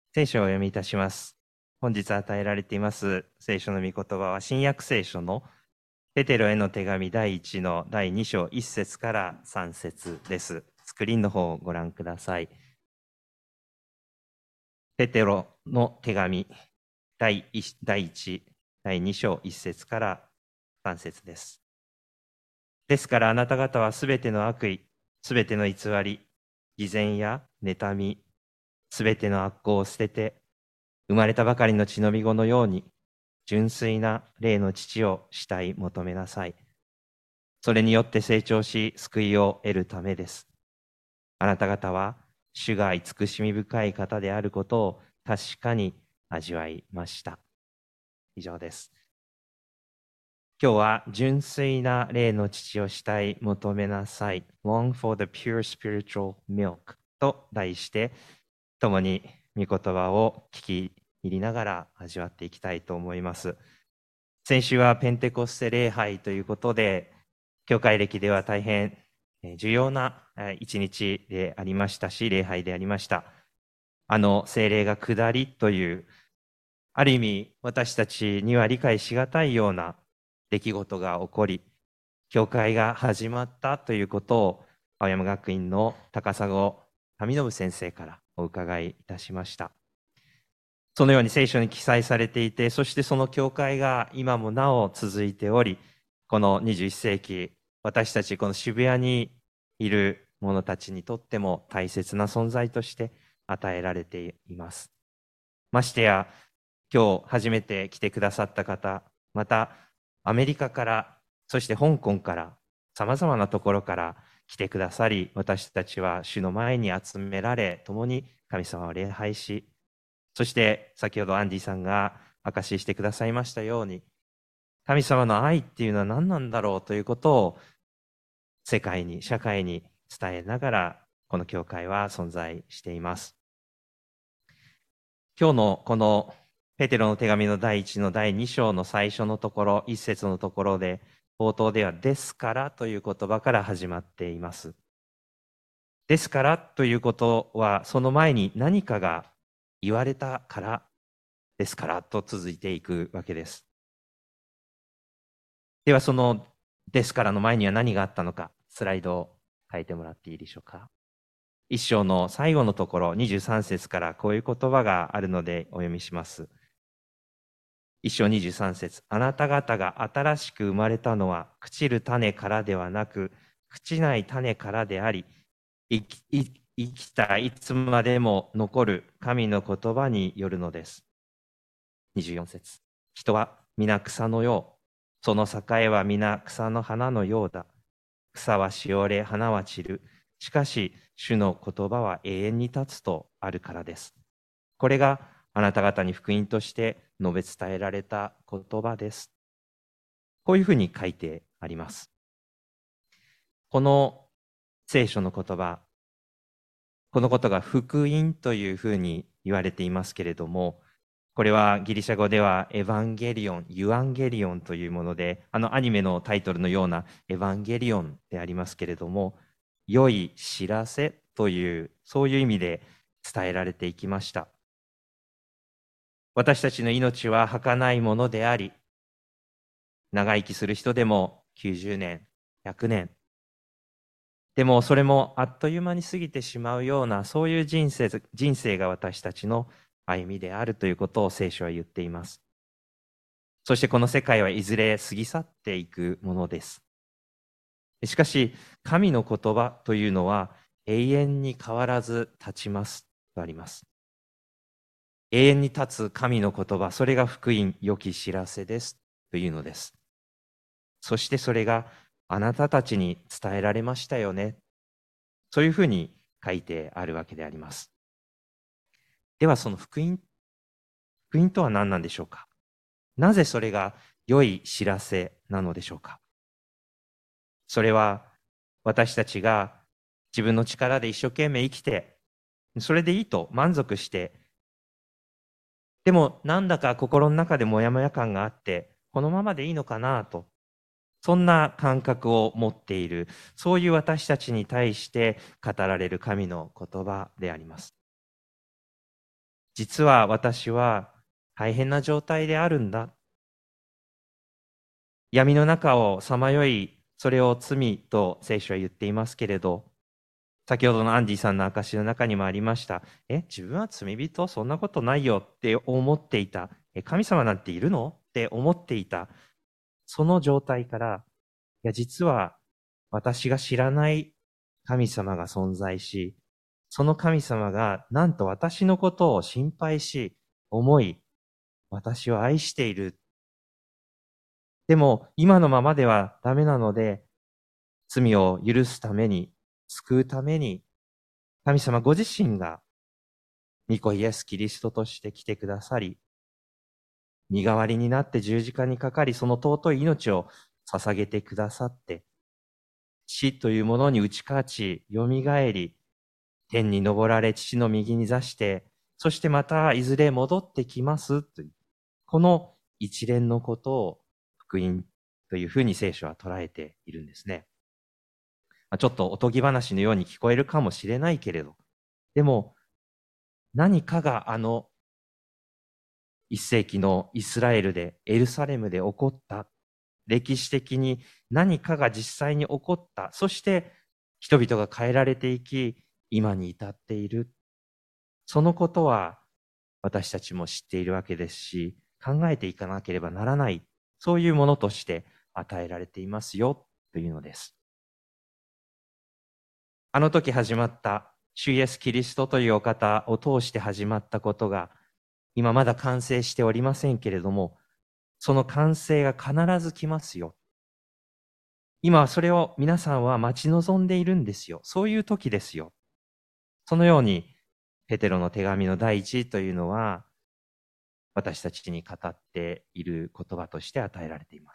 聖書をお読みいたします。本日与えられています聖書の御言葉は、新約聖書のペテロへの手紙第1の第2章1節から3節です。スクリーンの方をご覧ください。ペテロの手紙第1、第2章1節から3節です。ですからあなた方はすべての悪意、すべての偽り、偽善や妬み、すべての悪行を捨てて、生まれたばかりの血のみ子のように、純粋な霊の父を慕い求めなさい。それによって成長し、救いを得るためです。あなた方は、主が慈しみ深い方であることを確かに味わいました。以上です。今日は、純粋な霊の父を慕い求めなさい。Long for the pure spiritual milk と題して、共に御言葉を聞き入りながら味わっていきたいと思います。先週はペンテコステ礼拝ということで、教会歴では大変重要な一日でありましたし、礼拝でありました。聖霊が下りという、ある意味私たちには理解しがたいような出来事が起こり、教会が始まったということを、青山学院の高砂民信先生からお伺いいたしました。そのように聖書に記載されていて、そしてその教会が今もなお続いており、この21世紀、私たちこの渋谷にいる者たちにとっても大切な存在として与えられています。ましてや、今日初めて来てくださった方、またアメリカから、そして香港から、様々なところから来てくださり、私たちは主の前に集められ、共に神様を礼拝し、そして先ほどアンディさんが証ししてくださいましたように、神様の愛っていうのは何なんだろうということを世界に、社会に伝えながら、この教会は存在しています。今日のこのペテロの手紙の第1の第2章の最初のところ、1節のところで、冒頭ではですからという言葉から始まっています。ですからということは、その前に何かが言われたからですからと続いていくわけです。ではそのですからの前には何があったのか、スライドを変えてもらっていいでしょうか。一章の最後のところ、23節からこういう言葉があるのでお読みします。一章23節、あなた方が新しく生まれたのは朽ちる種からではなく、朽ちない種からであり、生きたいつまでも残る神の言葉によるのです。24節、人は皆草のよう、その境は皆草の花のようだ。草はしおれ、花は散る。しかし、主の言葉は永遠に立つとあるからです。これがあなた方に福音として述べ伝えられた言葉です。こういうふうに書いてあります。この聖書の言葉、このことが福音というふうに言われていますけれども、これはギリシャ語ではエヴァンゲリオン、ユアンゲリオンというもので、アニメのタイトルのようなエヴァンゲリオンでありますけれども、良い知らせという、そういう意味で伝えられていきました。私たちの命は儚いものであり、長生きする人でも90年、100年。でもそれもあっという間に過ぎてしまうような、そういう人生が私たちの歩みであるということを聖書は言っています。そしてこの世界はいずれ過ぎ去っていくものです。しかし、神の言葉というのは永遠に変わらず立ちますとあります。永遠に立つ神の言葉、それが福音、良き知らせですというのです。そしてそれがあなたたちに伝えられましたよね。そういうふうに書いてあるわけであります。ではその福音とは何なんでしょうか。なぜそれが良い知らせなのでしょうか。それは私たちが自分の力で一生懸命生きて、それでいいと満足して、でもなんだか心の中でモヤモヤ感があって、このままでいいのかなと、そんな感覚を持っている、そういう私たちに対して語られる神の言葉であります。 実は私は大変な状態であるんだ。闇の中をさまよい、それを罪と聖書は言っていますけれど、先ほどのアンディさんの証の中にもありました。自分は罪人、そんなことないよって思っていた。神様なんているのって思っていた。その状態から、いや、実は私が知らない神様が存在し、その神様がなんと私のことを心配し、思い、私を愛している。でも、今のままではダメなので、罪を許すために、救うために、神様ご自身が、御子イエス・キリストとして来てくださり、身代わりになって十字架にかかり、その尊い命を捧げてくださって、死というものに打ち勝ち、蘇り、天に昇られ、父の右に座して、そしてまたいずれ戻ってきますという、この一連のことを福音というふうに聖書は捉えているんですね。ちょっとおとぎ話のように聞こえるかもしれないけれど、でも何かが一世紀のイスラエルで、エルサレムで起こった。歴史的に何かが実際に起こった。そして人々が変えられていき、今に至っている。そのことは私たちも知っているわけですし、考えていかなければならない。そういうものとして与えられていますよ、というのです。あの時始まった主イエス・キリストというお方を通して始まったことが、今まだ完成しておりませんけれども、その完成が必ず来ますよ。今はそれを皆さんは待ち望んでいるんですよ。そういう時ですよ。そのように、ペテロの手紙の第一というのは、私たちに語っている言葉として与えられています。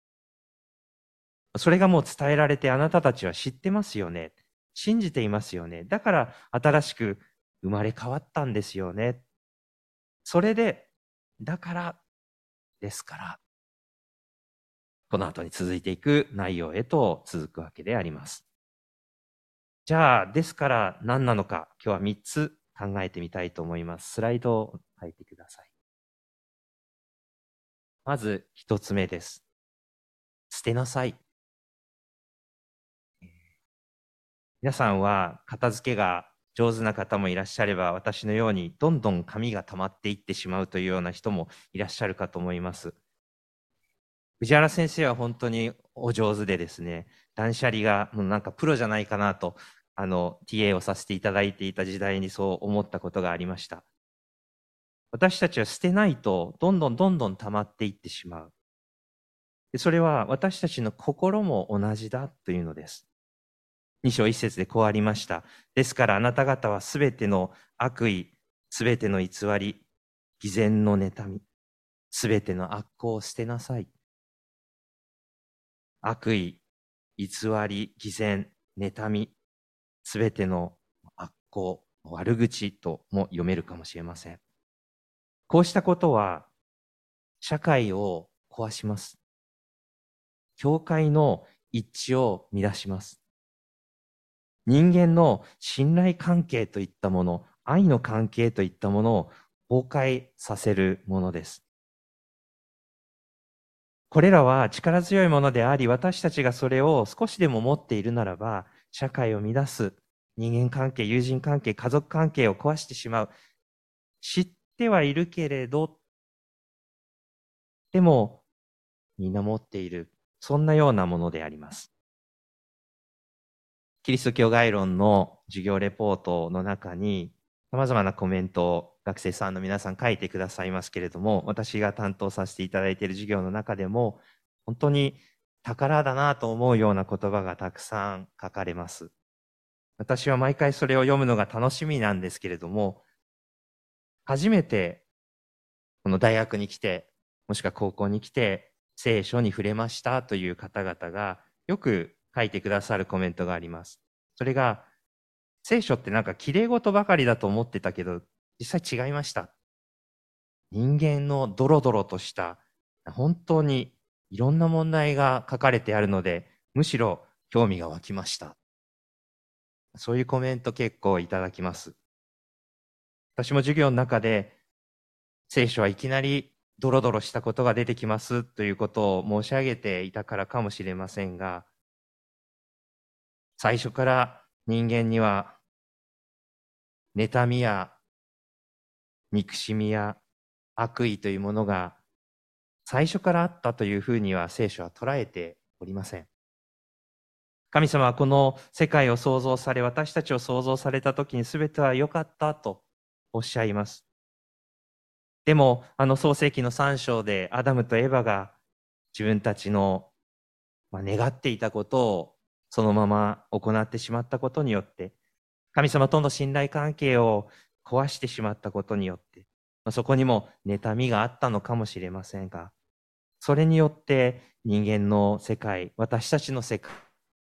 それがもう伝えられてあなたたちは知ってますよね。信じていますよね。だから新しく生まれ変わったんですよね。それで、だからですから、この後に続いていく内容へと続くわけであります。じゃあ、ですから何なのか、今日は3つ考えてみたいと思います。スライドを書いてください。まず1つ目です。捨てなさい。皆さんは片付けが上手な方もいらっしゃれば、私のようにどんどん紙が溜まっていってしまうというような人もいらっしゃるかと思います。藤原先生は本当にお上手でですね、断捨離がもうなんかプロじゃないかなと、TA をさせていただいていた時代にそう思ったことがありました。私たちは捨てないと、どんどんどんどん溜まっていってしまう。それは私たちの心も同じだというのです。2章1節でこうありました。ですからあなた方はすべての悪意、すべての偽り、偽善の妬み、すべての悪行を捨てなさい。悪意、偽り、偽善、妬み、すべての悪行、悪口とも読めるかもしれません。こうしたことは、社会を壊します。教会の一致を乱します。人間の信頼関係といったもの、愛の関係といったものを崩壊させるものです。これらは力強いものであり、私たちがそれを少しでも持っているならば、社会を乱す、人間関係、友人関係、家族関係を壊してしまう。知ってはいるけれど、でも、みんな持っている。そんなようなものであります。キリスト教概論の授業レポートの中に、様々なコメントを学生さんの皆さん書いてくださいますけれども、私が担当させていただいている授業の中でも、本当に宝だなと思うような言葉がたくさん書かれます。私は毎回それを読むのが楽しみなんですけれども、初めてこの大学に来て、もしくは高校に来て、聖書に触れましたという方々がよく書いてくださるコメントがあります。それが、聖書ってなんか綺麗事ばかりだと思ってたけど、実際違いました。人間のドロドロとした、本当にいろんな問題が書かれてあるので、むしろ興味が湧きました。そういうコメント結構いただきます。 私も授業の中で、聖書はいきなりドロドロしたことが出てきますということを申し上げていたからかもしれませんが、最初から人間には妬みや憎しみや悪意というものが最初からあったというふうには聖書は捉えておりません。神様はこの世界を創造され、私たちを創造された時に全ては良かったとおっしゃいます。でも、創世記の3章でアダムとエバが自分たちの願っていたことをそのまま行ってしまったことによって、神様との信頼関係を壊してしまったことによって、そこにも妬みがあったのかもしれませんが、それによって人間の世界、私たちの世界、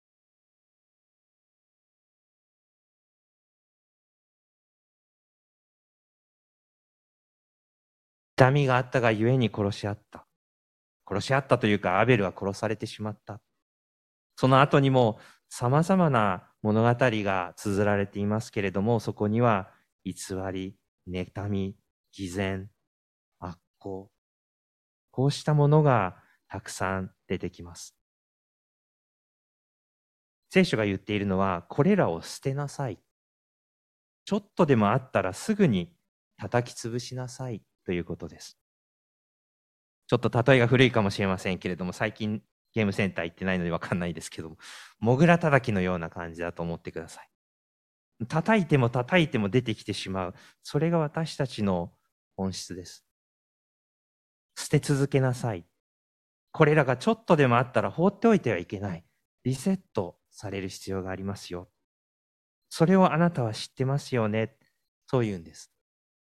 痛みがあったがゆえに殺し合った。殺し合ったというか、アベルは殺されてしまった。その後にも様々な物語が綴られていますけれども、そこには偽り、妬み、偽善、悪行、こうしたものがたくさん出てきます。聖書が言っているのは、これらを捨てなさい。ちょっとでもあったらすぐに叩き潰しなさいということです。ちょっと例えが古いかもしれませんけれども、最近ゲームセンター行ってないのでわかんないですけども、モグラ叩きのような感じだと思ってください。叩いても叩いても出てきてしまう。それが私たちの本質です。捨て続けなさい。これらがちょっとでもあったら放っておいてはいけない。リセットされる必要がありますよ。それをあなたは知ってますよね。そう言うんです。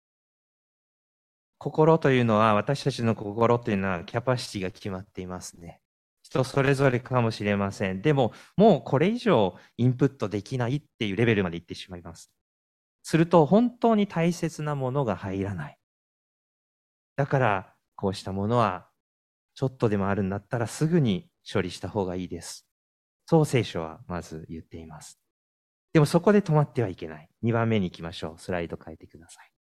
心というのは、私たちの心というのはキャパシティが決まっていますね。人それぞれかもしれません。でも、もうこれ以上インプットできないっていうレベルまでいってしまいます。すると、本当に大切なものが入らない。だから、こうしたものは、ちょっとでもあるんだったらすぐに処理した方がいいです。そう聖書はまず言っています。でもそこで止まってはいけない。2番目に行きましょう。スライド変えてください。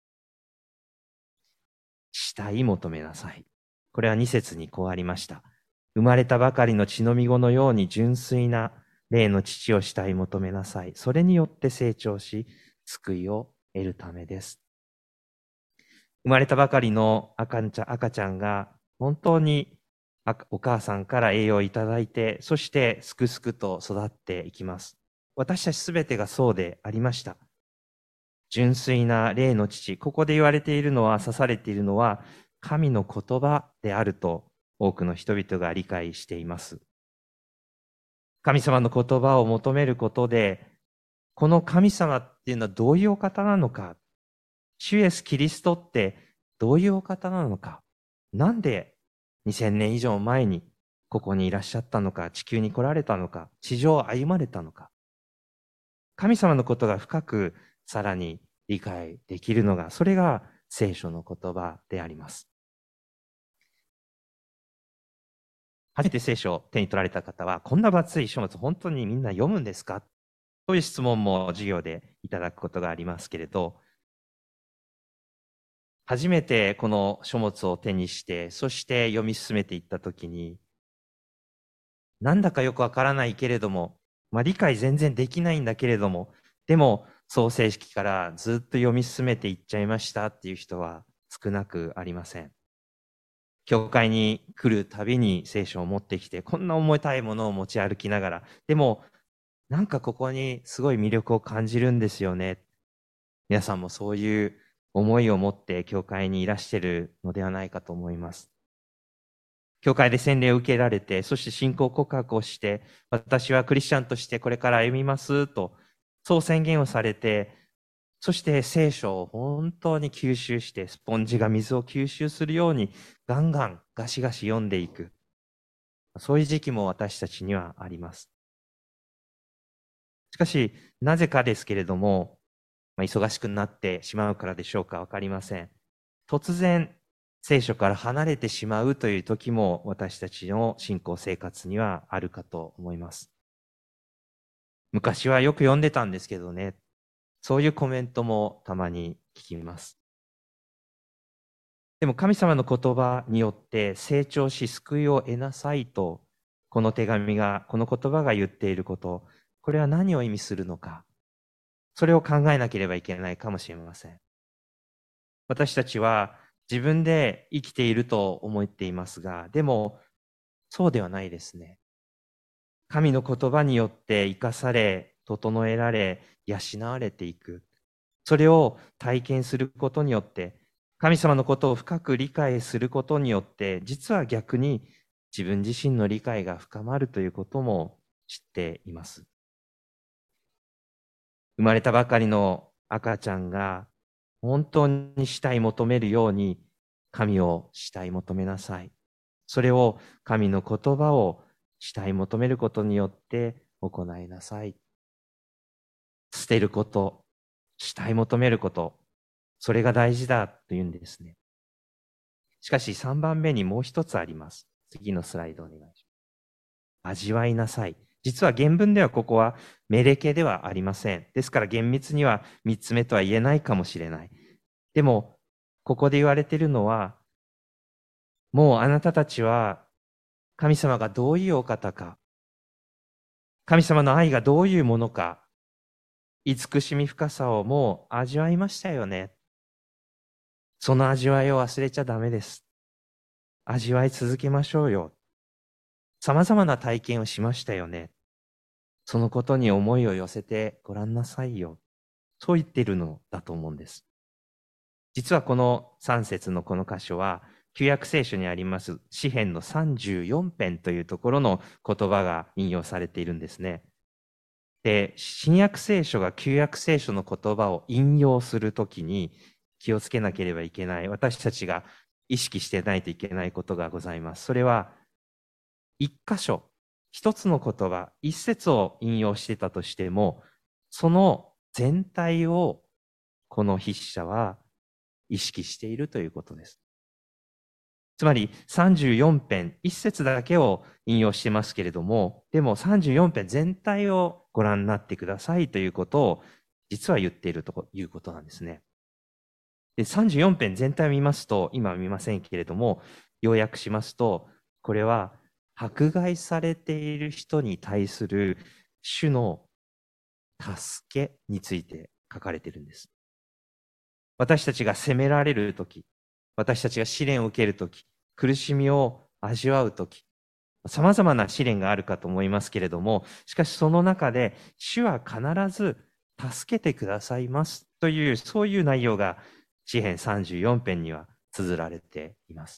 慕い求めなさい。これは2節にこうありました。生まれたばかりの血のみ子のように純粋な霊の父を慕い求めなさい。それによって成長し、救いを得るためです。生まれたばかりの赤ちゃんが本当にお母さんから栄養をいただいて、そしてすくすくと育っていきます。私たちすべてがそうでありました。純粋な霊の父、ここで言われているのは、指されているのは、神の言葉であると多くの人々が理解しています。神様の言葉を求めることで、この神様っていうのはどういうお方なのか、主イエス・キリストってどういうお方なのか、なんで2000年以上前にここにいらっしゃったのか、地球に来られたのか、地上を歩まれたのか、神様のことが深くさらに理解できるのが、それが聖書の言葉であります。初めて聖書を手に取られた方は、こんな分厚い書物本当にみんな読むんですかという質問も授業でいただくことがありますけれど、初めてこの書物を手にして、そして読み進めていったときに、なんだかよくわからないけれども、理解全然できないんだけれども、でも創世記からずっと読み進めていっちゃいましたっていう人は少なくありません。教会に来るたびに聖書を持ってきて、こんな重たいものを持ち歩きながら、でもなんかここにすごい魅力を感じるんですよね。皆さんもそういう思いを持って教会にいらしているのではないかと思います。教会で洗礼を受けられて、そして信仰告白をして、私はクリスチャンとしてこれから歩みますと、そう宣言をされて、そして聖書を本当に吸収して、スポンジが水を吸収するように、ガンガンガシガシ読んでいく。そういう時期も私たちにはあります。しかし、なぜかですけれども、忙しくなってしまうからでしょうか、わかりません。突然、聖書から離れてしまうという時も私たちの信仰生活にはあるかと思います。昔はよく読んでたんですけどね、そういうコメントもたまに聞きます。でも神様の言葉によって成長し救いを得なさいと、この手紙が、この言葉が言っていること、これは何を意味するのか、それを考えなければいけないかもしれません。私たちは自分で生きていると思っていますが、でもそうではないですね。神の言葉によって生かされ、整えられ、養われていく。それを体験することによって、神様のことを深く理解することによって、実は逆に自分自身の理解が深まるということも知っています。生まれたばかりの赤ちゃんが本当に慕い求めるように、神を慕い求めなさい。それを神の言葉を慕い求めることによって行いなさい。捨てること、慕い求めること、それが大事だというんですね。しかし3番目にもう一つあります。次のスライドお願いします。味わいなさい。実は原文ではここはメレケではありません。ですから厳密には3つ目とは言えないかもしれない。でも、ここで言われているのは、もうあなたたちは神様がどういうお方か、神様の愛がどういうものか、慈しみ深さをもう味わいましたよね。その味わいを忘れちゃダメです。味わい続けましょうよ。様々な体験をしましたよね。そのことに思いを寄せてごらんなさいよ。そう言っているのだと思うんです。実はこの3節のこの箇所は、旧約聖書にあります詩編の34編というところの言葉が引用されているんですね。で、新約聖書が旧約聖書の言葉を引用するときに気をつけなければいけない、私たちが意識してないといけないことがございます。それは、一箇所、一つの言葉、一節を引用してたとしても、その全体をこの筆者は意識しているということです。つまり34編、一節だけを引用してますけれども、でも34編全体をご覧になってくださいということを実は言っているということなんですね。で、34編全体を見ますと、今は見ませんけれども、要約しますと、これは迫害されている人に対する主の助けについて書かれているんです。私たちが責められるとき、私たちが試練を受けるとき、苦しみを味わうとき、様々な試練があるかと思いますけれども、しかしその中で、主は必ず助けてくださいますという、そういう内容が詩編34編には綴られています。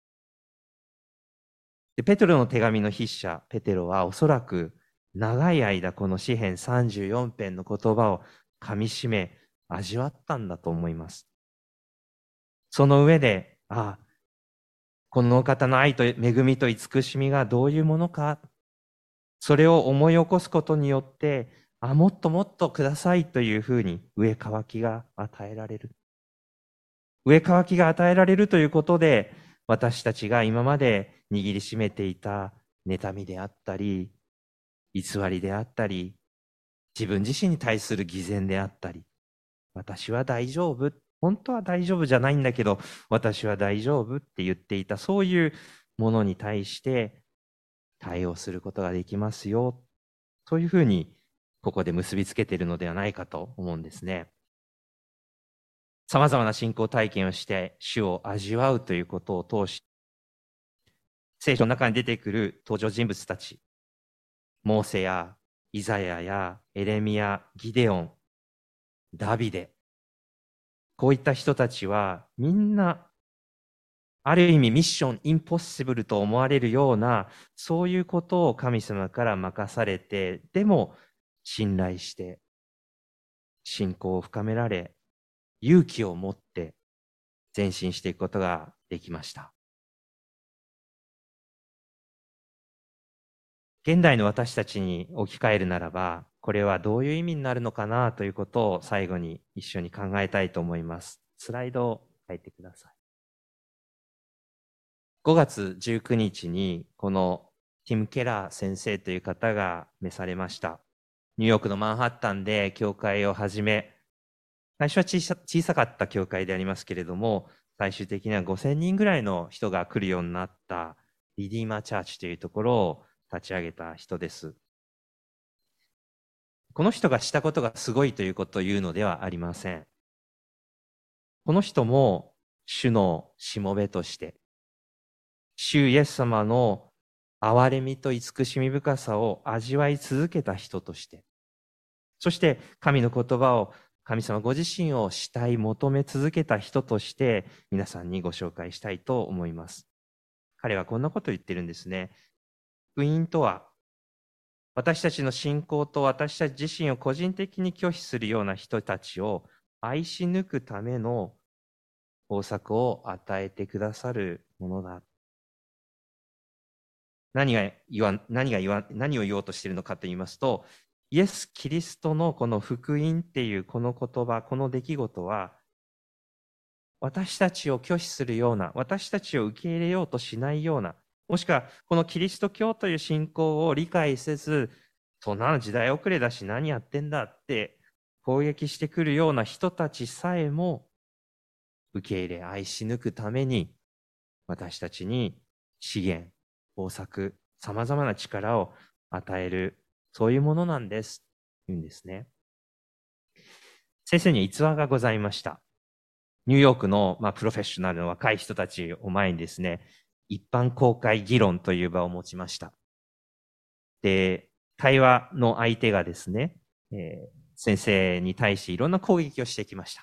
でペテロの手紙の筆者、ペテロはおそらく長い間この詩編34編の言葉を噛み締め、味わったんだと思います。その上で、この方の愛と恵みと慈しみがどういうものか、それを思い起こすことによって、もっともっとくださいというふうに上渇きが与えられる。上渇きが与えられるということで、私たちが今まで握りしめていた妬みであったり、偽りであったり、自分自身に対する偽善であったり、私は大丈夫、本当は大丈夫じゃないんだけど、私は大丈夫って言っていた、そういうものに対して対応することができますよ。そういうふうに、ここで結びつけているのではないかと思うんですね。様々な信仰体験をして、主を味わうということを通し、聖書の中に出てくる登場人物たち、モーセやイザヤやエレミヤ、ギデオン、ダビデ、こういった人たちはみんなある意味ミッションインポッシブルと思われるような、そういうことを神様から任されて、でも信頼して信仰を深められ、勇気を持って前進していくことができました。現代の私たちに置き換えるならば、これはどういう意味になるのかなということを最後に一緒に考えたいと思います。スライドを変えてください。5月19日にこのティム・ケラー先生という方が召されました。ニューヨークのマンハッタンで教会を始め、 最初は小さかった教会でありますけれども、最終的には5000人ぐらいの人が来るようになったリディーマーチャーチというところを立ち上げた人です。この人がしたことがすごいということを言うのではありません。この人も主のしもべとして、主イエス様の憐れみと慈しみ深さを味わい続けた人として、そして神の言葉を神様ご自身を慕い求め続けた人として皆さんにご紹介したいと思います。彼はこんなことを言ってるんですね。福音とは私たちの信仰と私たち自身を個人的に拒否するような人たちを愛し抜くための方策を与えてくださるものだ。何を言おうとしているのかと言いますと、イエス・キリストのこの福音っていうこの言葉、この出来事は、私たちを拒否するような、私たちを受け入れようとしないような、もしくはこのキリスト教という信仰を理解せず、そんなの時代遅れだし何やってんだって攻撃してくるような人たちさえも受け入れ愛し抜くために私たちに資源、豊作、様々な力を与える、そういうものなんです。言うんですね。先生に逸話がございました。ニューヨークの、プロフェッショナルの若い人たちを前にですね、一般公開議論という場を持ちました。で、対話の相手がですね、先生に対していろんな攻撃をしてきました。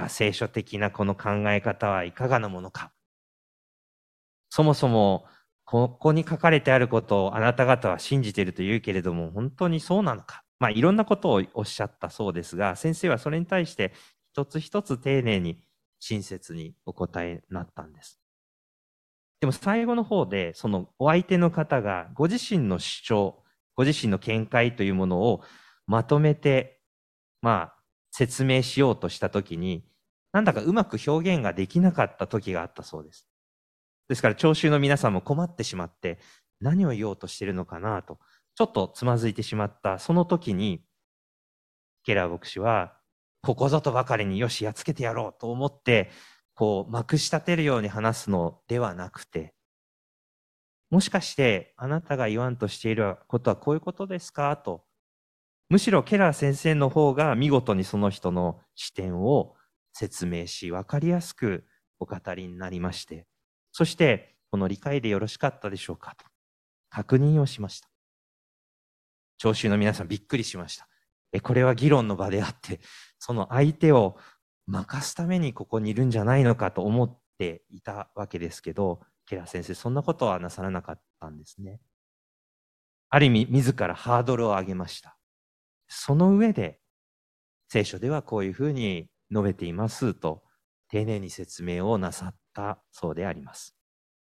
聖書的なこの考え方はいかがなものか。そもそも、ここに書かれてあることをあなた方は信じていると言うけれども、本当にそうなのか。いろんなことをおっしゃったそうですが、先生はそれに対して一つ一つ丁寧に親切にお答えになったんです。でも最後の方で、そのお相手の方がご自身の主張、ご自身の見解というものをまとめて、説明しようとしたときに、なんだかうまく表現ができなかった時があったそうです。ですから聴衆の皆さんも困ってしまって、何を言おうとしているのかなと、ちょっとつまずいてしまった、その時に、ケラー牧師は、ここぞとばかりによし、やっつけてやろうと思って、まくし立てるように話すのではなくて、もしかしてあなたが言わんとしていることはこういうことですかと、むしろケラー先生の方が見事にその人の視点を説明し、わかりやすくお語りになりまして、そしてこの理解でよろしかったでしょうかと確認をしました。聴衆の皆さんびっくりしました。これは議論の場であって、その相手を任すためにここにいるんじゃないのかと思っていたわけですけど、ケラー先生そんなことはなさらなかったんですね。ある意味自らハードルを上げました。その上で聖書ではこういうふうに述べていますと丁寧に説明をなさったそうであります。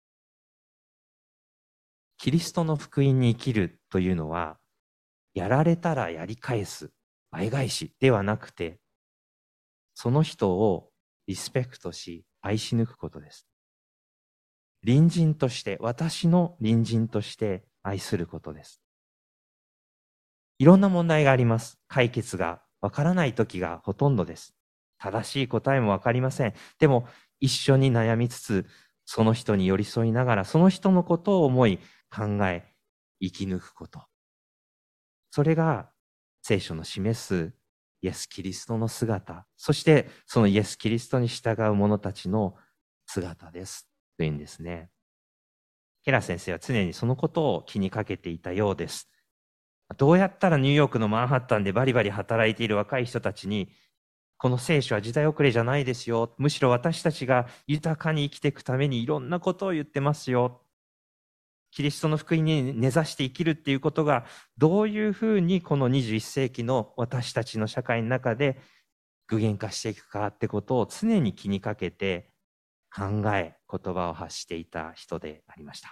キリストの福音に生きるというのは、やられたらやり返す、倍返しではなくて、その人をリスペクトし、愛し抜くことです。隣人として、私の隣人として愛することです。いろんな問題があります。解決がわからない時がほとんどです。正しい答えもわかりません。でも、一緒に悩みつつ、その人に寄り添いながら、その人のことを思い、考え、生き抜くこと。それが聖書の示すイエス・キリストの姿、そしてそのイエス・キリストに従う者たちの姿です。というんですね。ケラ先生は常にそのことを気にかけていたようです。どうやったらニューヨークのマンハッタンでバリバリ働いている若い人たちに、この聖書は時代遅れじゃないですよ。むしろ私たちが豊かに生きていくためにいろんなことを言ってますよ。キリストの福音に根ざして生きるっていうことが、どういうふうにこの21世紀の私たちの社会の中で具現化していくかってことを常に気にかけて考え、言葉を発していた人でありました。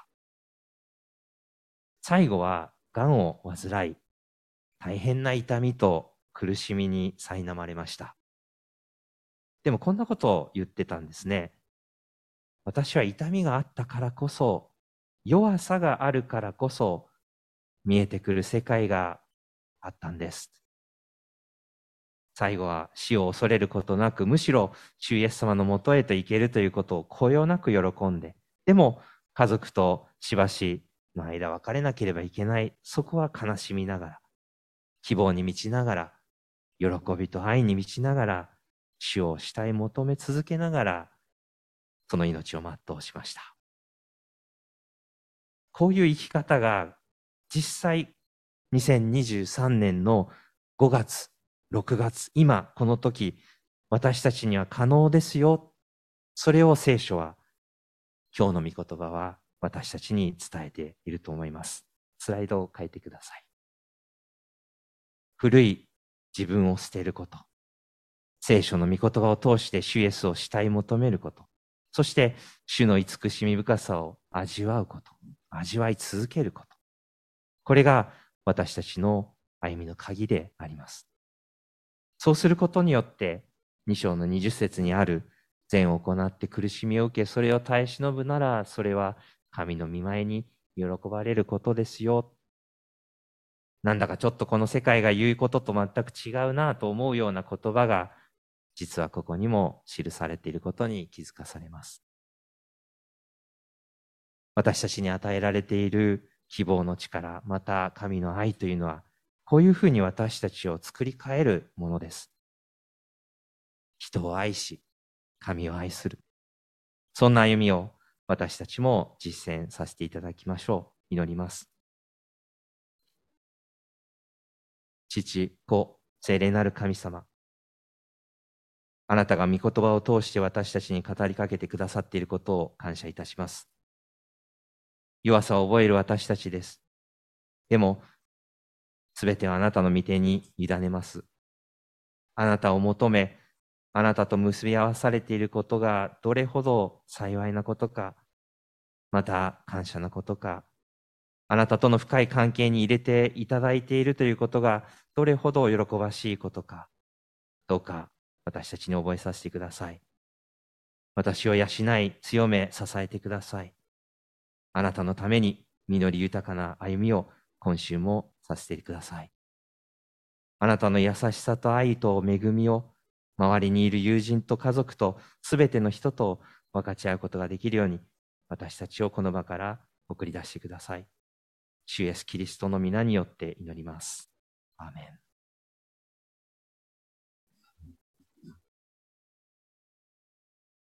最後は、癌を患い、大変な痛みと苦しみに苛まれました。でもこんなことを言ってたんですね。私は痛みがあったからこそ、弱さがあるからこそ、見えてくる世界があったんです。 最後は死を恐れることなく、むしろ主イエス様のもとへと行けるということをこよなく喜んで、でも家族としばしの間別れなければいけない、そこは悲しみながら、希望に満ちながら、喜びと愛に満ちながら、主を慕い求め続けながら、その命を全うしました。こういう生き方が実際2023年の5月、6月、今この時、私たちには可能ですよ。それを聖書は、今日の御言葉は私たちに伝えていると思います。スライドを変えてください。古い自分を捨てること。聖書の御言葉を通して主イエスを慕い求めること。そして主の慈しみ深さを味わうこと。味わい続けること。これが私たちの歩みの鍵であります。そうすることによって、2章の20節にある善を行って苦しみを受け、それを耐え忍ぶなら、それは神の御前に喜ばれることですよ。なんだかちょっとこの世界が言うことと全く違うなと思うような言葉が、実はここにも記されていることに気づかされます。私たちに与えられている希望の力、また神の愛というのは、こういうふうに私たちを作り変えるものです。人を愛し、神を愛する。そんな歩みを私たちも実践させていただきましょう。祈ります。父、子、聖霊なる神様。あなたが御言葉を通して私たちに語りかけてくださっていることを感謝いたします。弱さを覚える私たちです。でも、すべてはあなたの御手に委ねます。あなたを求め、あなたと結び合わされていることがどれほど幸いなことか、また感謝なことか、あなたとの深い関係に入れていただいているということがどれほど喜ばしいことか、どうか私たちに覚えさせてください。私を養い、強め、支えてください。あなたのために実り豊かな歩みを今週もさせてください。あなたの優しさと愛と恵みを周りにいる友人と家族とすべての人と分かち合うことができるように、私たちをこの場から送り出してください。主イエスキリストの皆によって祈ります。アーメン。